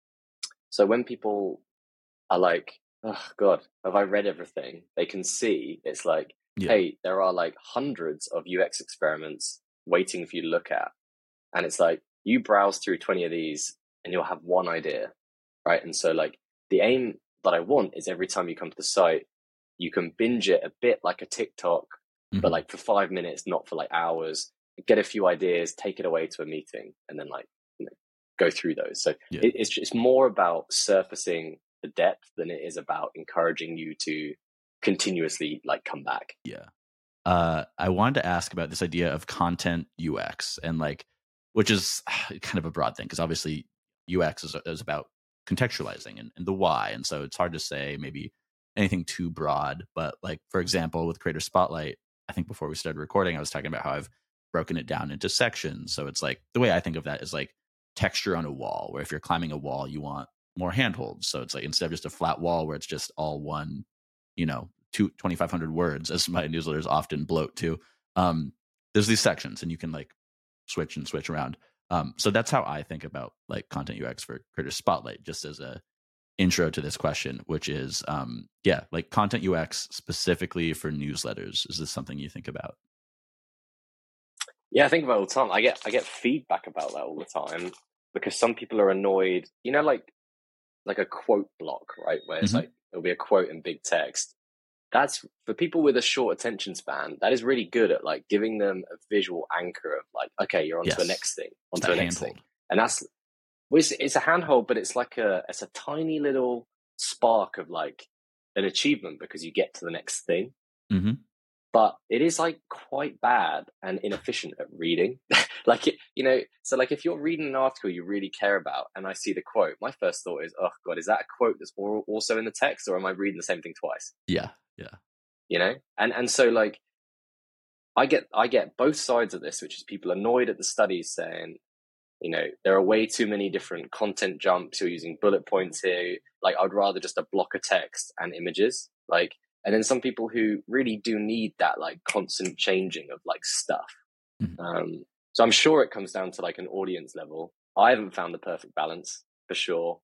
so when people are like, oh God, have I read everything? They can see it's like, yeah. hey, there are like hundreds of U X experiments waiting for you to look at. And it's like, you browse through twenty of these and you'll have one idea, right? And so like the aim that I want is every time you come to the site, you can binge it a bit like a TikTok, mm-hmm. but like for five minutes, not for like hours, get a few ideas, take it away to a meeting, and then like, you know, go through those. So yeah. it, it's just more about surfacing the depth than it is about encouraging you to continuously like come back. Yeah. Uh, I wanted to ask about this idea of content U X, and like, which is kind of a broad thing, because obviously U X is, is about contextualizing and, and the why. And so it's hard to say maybe anything too broad, but like, for example, with Creator Spotlight, I think before we started recording, I was talking about how I've broken it down into sections. So it's like, the way I think of that is like texture on a wall, where if you're climbing a wall, you want more handholds. So it's like, instead of just a flat wall where it's just all one, you know, two, twenty-five hundred words, as my newsletters often bloat to, um, there's these sections and you can like switch and switch around. Um, so that's how I think about like content U X for Creator Spotlight, just as a intro to this question, which is, um, yeah, like content U X specifically for newsletters. Is this something you think about? Yeah, I think about it all the time. I get I get feedback about that all the time, because some people are annoyed, you know, like like a quote block, right? Where it's mm-hmm. like, it'll be a quote in big text. That's for people with a short attention span. That is really good at like giving them a visual anchor of like, okay, you're on yes. to the next thing, on to the next thing. And that's, well, it's, it's a handhold, but it's like a, it's a tiny little spark of like an achievement, because you get to the next thing. Mm-hmm. But it is like quite bad and inefficient at reading. Like, it, you know, so like if you're reading an article you really care about and I see the quote, my first thought is, oh God, is that a quote that's also in the text, or am I reading the same thing twice? Yeah. Yeah. You know? And, and so like, I get, I get both sides of this, which is people annoyed at the studies saying, You know, there are way too many different content jumps. You're using bullet points here. Like, I'd rather just a block of text and images. Like, and then some people who really do need that like constant changing of like stuff. Mhm. Um, so I'm sure it comes down to like an audience level. I haven't found the perfect balance for sure.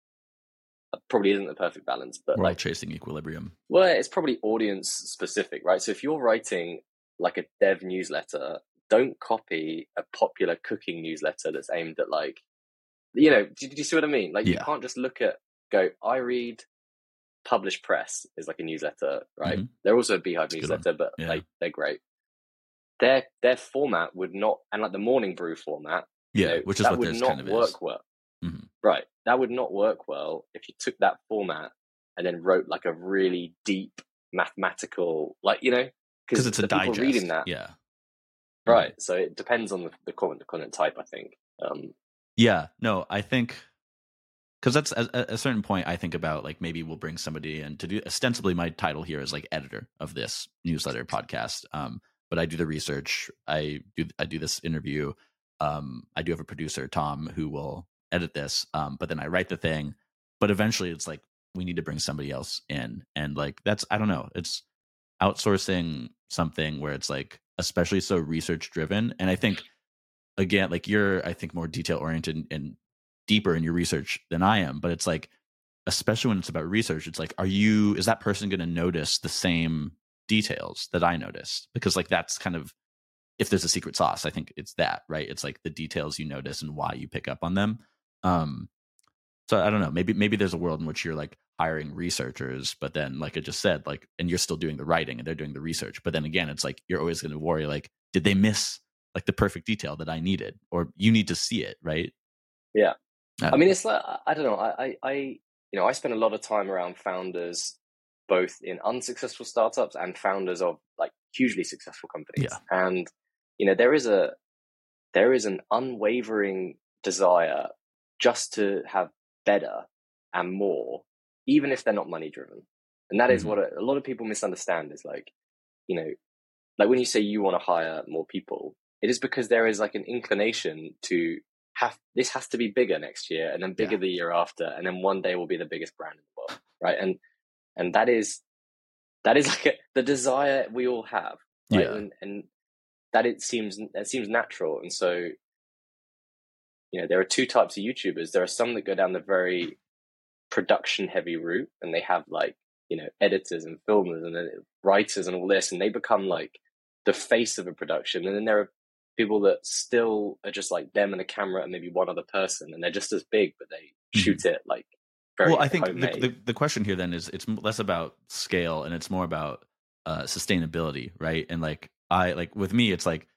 It probably isn't the perfect balance, but We're all like, chasing equilibrium. well, it's probably audience specific, right? So if you're writing like a dev newsletter, don't copy a popular cooking newsletter that's aimed at like, you know, do, do you see what I mean? Like, you Yeah. can't just look at, go, I read Publish Press is like a newsletter, right? Mhm. They're also a Beehive It's a good newsletter, one. but Yeah. like, they're great. Their their format would not, and like the Morning Brew format, you Yeah, know, which is that what would theirs not kind of work is. well. Mhm. Right. That would not work well if you took that format and then wrote like a really deep mathematical, like, you know, Because because it's a the people digest. reading that, Yeah. right? So it depends on the, the content, the content type, I think. Um, Yeah. No, I think because that's at at a certain point, I think about like maybe we'll bring somebody in to do. Ostensibly, my title here is like editor of this newsletter podcast. Um, but I do the research. I do I do this interview. Um, I do have a producer, Tom, who will edit this. Um, but then I write the thing. But eventually, it's like we need to bring somebody else in, and like that's I don't know. It's outsourcing something where it's like especially so research driven, and I think again, like you're, I think more detail oriented and deeper in your research than I am. But it's like, especially when it's about research, it's like, are you, is that person going to notice the same details that I noticed? Because like, that's kind of, if there's a secret sauce, I think it's that, right? It's like the details you notice and why you pick up on them. Um, so I don't know, maybe, maybe there's a world in which you're like hiring researchers, but then like I just said, like, and you're still doing the writing and they're doing the research. But then again, it's like, you're always going to worry, like, did they miss like the perfect detail that I needed, or you need to see it, right? yeah. I, I don't mean, know. it's like, I, I don't know. I, I, I, you know, I spend a lot of time around founders, both in unsuccessful startups and founders of like hugely successful companies. Yeah. And, you know, there is a, there is an unwavering desire just to have better and more, even if they're not money driven. And that is Mhm. what a, a lot of people misunderstand is like, you know, like when you say you want to hire more people, it is because there is like an inclination to have, this has to be bigger next year and then bigger Yeah. the year after. And then one day will be the biggest brand in the world. Right. And, and that is, that is like a, the desire we all have. Right. Yeah. And, and that it seems, it seems natural. And so, you know, there are two types of YouTubers. There are some that go down the very production heavy route and they have like, you know, editors and filmers and then writers and all this, and they become like the face of a production. And then there are people that still are just like them and a camera and maybe one other person, and they're just as big, but they shoot Mhm. it like very Well, I think the, homemade. the the question here then is it's less about scale and it's more about uh, sustainability, right? And like I like with me, it's like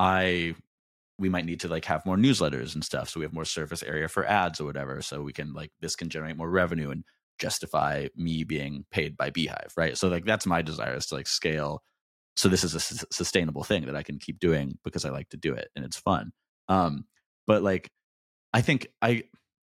I we might need to like have more newsletters and stuff, so we have more surface area for ads or whatever, so we can like this can generate more revenue and justify me being paid by Beehive, right? So like that's my desire is to like scale, so this is a s- sustainable thing that I can keep doing because I like to do it and it's fun. Um, but like I think I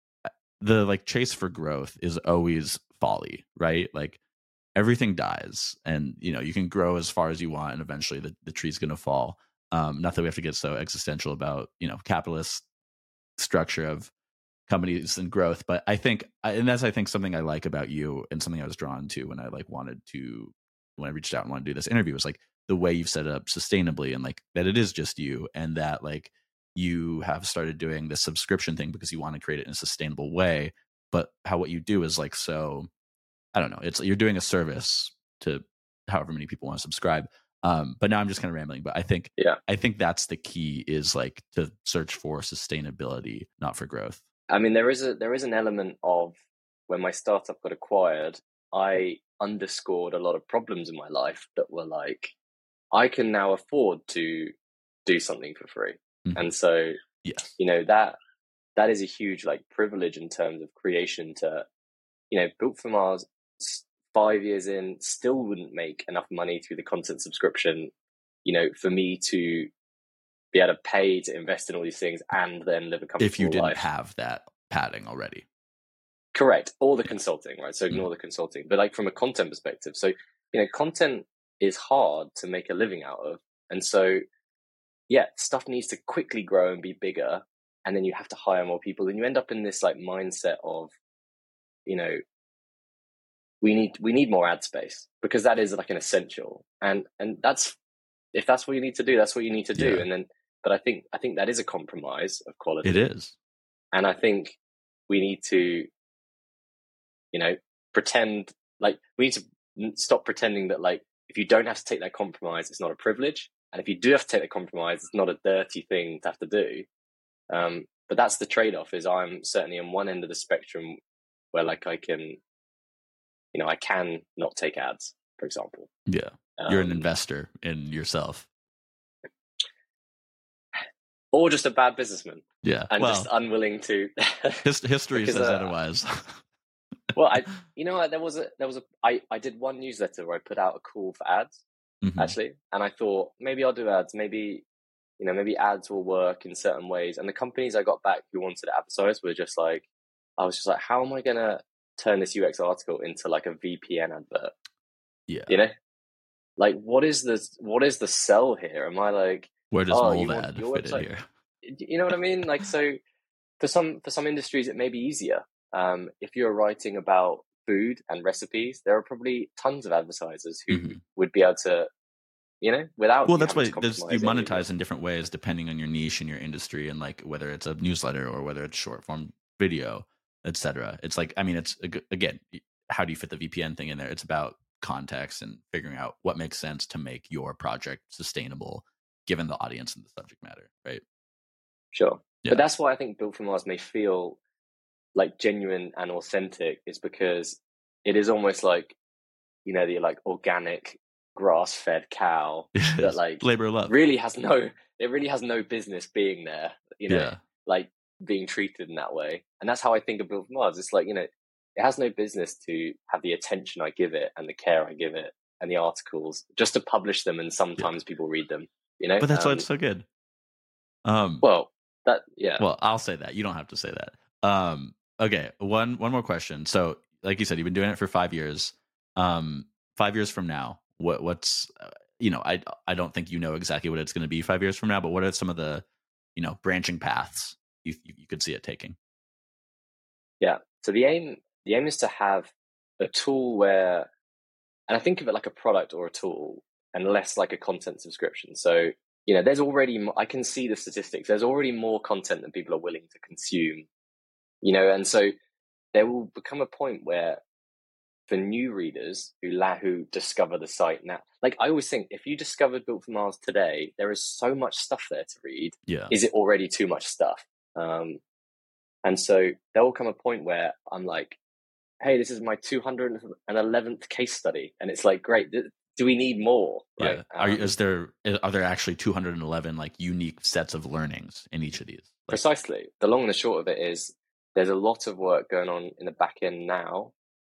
the like chase for growth is always folly, right? Like everything dies and you know you can grow as far as you want and eventually the, the tree's going to fall. Um, not that we have to get so existential about you know capitalist structure of companies and growth, but I think and that's I think something I like about you and something I was drawn to when I like wanted to when I reached out and wanted to do this interview was like the way you've set it up sustainably and like that it is just you and that like you have started doing this subscription thing because you want to create it in a sustainable way, but how what you do is like so I don't know. It's you're doing a service to however many people want to subscribe. Um, but now I'm just kind of rambling. But I think Yeah. I think that's the key is like to search for sustainability, not for growth. I mean, there is a there is an element of when my startup got acquired, I underscored a lot of problems in my life that were like, I can now afford to do something for free. Mhm. And so, Yes. you know, that that is a huge like privilege in terms of creation to, you know, Built for Mars five years in still wouldn't make enough money through the content subscription, you know, for me to be able to pay to invest in all these things and then live a comfortable If you didn't life. have that padding already. Correct. All the Yeah. consulting, right? So ignore Mm. the consulting. But like from a content perspective, so, you know, content is hard to make a living out of. And so, yeah, stuff needs to quickly grow and be bigger. and then you have to hire more people, and you end up in this like mindset of, you know, we need we need more ad space because that is like an essential, and and that's, if that's what you need to do, that's what you need to do. Yeah. And then, but I think I think that is a compromise of quality. It is, and I think we need to, you know, pretend like we need to stop pretending that like if you don't have to take that compromise, it's not a privilege, and if you do have to take that compromise, it's not a dirty thing to have to do. Um, but that's the trade-off. Is I'm certainly on one end of the spectrum where like I can, you know, I can not take ads, for example. Yeah. You're an investor in yourself. Or just a bad businessman. Yeah. And well, just unwilling to. his, history because, says uh, otherwise. Well, I, you know, there was a, there was a, I, I did one newsletter where I put out a call for ads, mm-hmm. actually. And I thought, maybe I'll do ads. Maybe, you know, maybe ads will work in certain ways. And the companies I got back who wanted to advertise were just like, I was just like, how am I going to turn this U X article into like a V P N advert? Yeah. You know? Like, what is the what is the sell here? Am I like, where does oh, Moldad fit in here? You know what I mean? Like, so for some for some industries, it may be easier. Um, if you're writing about food and recipes, there are probably tons of advertisers who mm-hmm. would be able to, you know, without. Well, that's why there's, you monetize in different ways depending on your niche and your industry, and like whether it's a newsletter or whether it's short form video, et cetera. It's like, I mean, it's again, how do you fit the V P N thing in there? It's about context and figuring out what makes sense to make your project sustainable given the audience and the subject matter, right? Sure. Yeah. But that's why I think Built for Mars may feel like genuine and authentic, is because it is almost like, you know, the like organic grass-fed cow that like labor of love really has no it really has no business being there, you know, yeah. like being treated in that way. And that's how I think of Built for Mars. It's like, you know, it has no business to have the attention I give it and the care I give it and the articles just to publish them, and sometimes yeah. people read them, you know. But that's um, why it's so good. Um, well, that yeah. Well, I'll say that. You don't have to say that. Um, okay, one one more question. So, like you said, you've been doing it for five years. Um, five years from now, what what's uh, you know, I I don't think you know exactly what it's going to be five years from now, but what are some of the, you know, branching paths you you, you could see it taking? Yeah. So the aim. The aim is to have a tool where, and I think of it like a product or a tool and less like a content subscription. So, you know, there's already, I can see the statistics. There's already more content than people are willing to consume, you know, and so there will become a point where for new readers who la who discover the site now, like I always think, if you discovered Built for Mars today, there is so much stuff there to read. Yeah. Is it already too much stuff? Um, and so there will come a point where I'm like, hey, this is my two hundred eleventh case study, and it's like, great. Do we need more? Right? Yeah. Are, um, is there are there actually two hundred eleven like unique sets of learnings in each of these? Like, precisely. The long and the short of it is, there's a lot of work going on in the back end now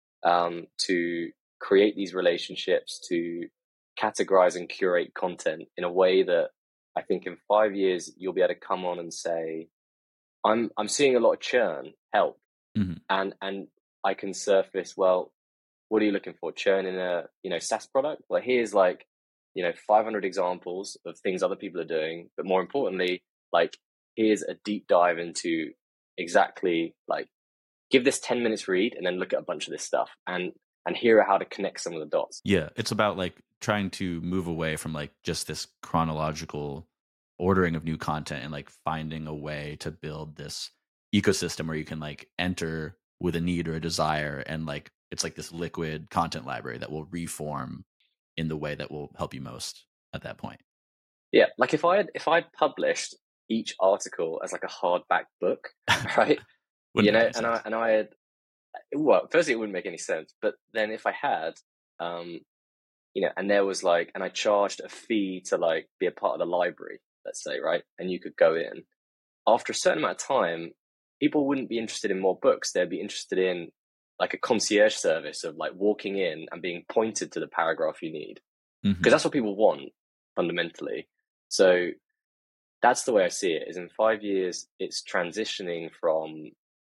um, to create these relationships, to categorize and curate content in a way that I think in five years you'll be able to come on and say, I'm I'm seeing a lot of churn. Help, mm-hmm. and and. I can surface, well, what are you looking for? Churn in a, you know, SaaS product? Well, here's like, you know, five hundred examples of things other people are doing. But more importantly, like, here's a deep dive into exactly like, give this ten minutes read and then look at a bunch of this stuff and, and hear how to connect some of the dots. Yeah. It's about like trying to move away from like just this chronological ordering of new content and like finding a way to build this ecosystem where you can like enter with a need or a desire, and like it's like this liquid content library that will reform in the way that will help you most at that point. Yeah, like if I had if I'd published each article as like a hardback book, right? you know, and I and I had, well, firstly it wouldn't make any sense, but then if I had, um, you know, and there was like, and I charged a fee to like be a part of the library, let's say, right, and you could go in. After a certain amount of time, people wouldn't be interested in more books. They'd be interested in like a concierge service of like walking in and being pointed to the paragraph you need. Because mm-hmm. that's what people want fundamentally. So that's the way I see it, is in five years, it's transitioning from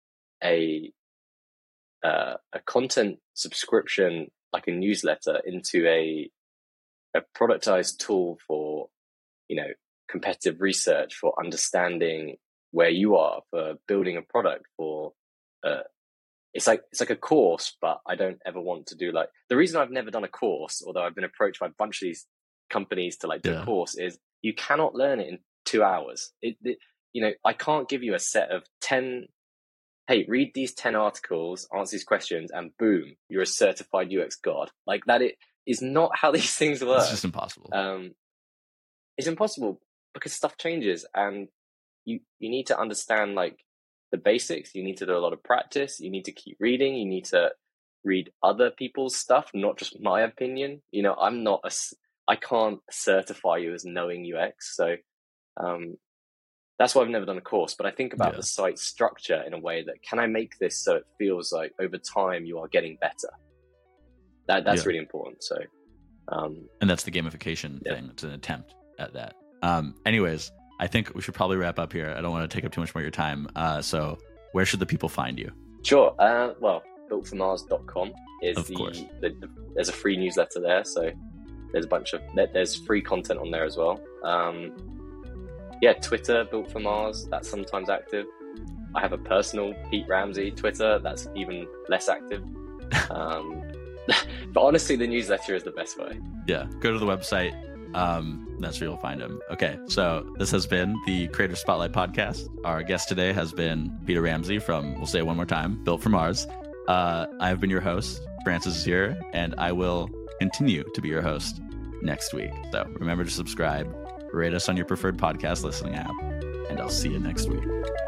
a, uh, a content subscription, like a newsletter, into a, a productized tool for, you know, competitive research, for understanding where you are for building a product for, uh, it's like, it's like a course, but I don't ever want to do like, the reason I've never done a course, although I've been approached by a bunch of these companies to like do Yeah. a course, is you cannot learn it in two hours. It, it, you know, I can't give you a set of ten, hey, read these ten articles, answer these questions, and boom, you're a certified U X god. Like that it is not how these things work. It's just impossible. Um, it's impossible because stuff changes, and you, you need to understand like the basics. You need to do a lot of practice. You need to keep reading. You need to read other people's stuff, not just my opinion. You know, I'm not a, I can't certify you as knowing U X. So, um, that's why I've never done a course, but I think about Yeah. the site structure in a way that, can I make this so it feels like over time you are getting better? That That's Yeah. really important. So, um, and that's the gamification yeah. thing. It's an attempt at that. Um, anyways, I think we should probably wrap up here. I don't want to take up too much more of your time. Uh, so where should the people find you? Sure. Uh, well, built for mars dot com is Of the, course. the, the, there's a free newsletter there. So there's a bunch of, there's free content on there as well. Um, yeah, Twitter, Built for Mars, that's sometimes active. I have a personal Pete Ramsey Twitter, that's even less active. Um, but honestly, the newsletter is the best way. Yeah, go to the website. Um, that's where you'll find him. Okay, so this has been the Creator Spotlight Podcast. Our guest today has been Peter Ramsey from, we'll say it one more time, Built for Mars. Uh, I have been your host, Francis Zir, and I will continue to be your host next week. So remember to subscribe, rate us on your preferred podcast listening app, and I'll see you next week.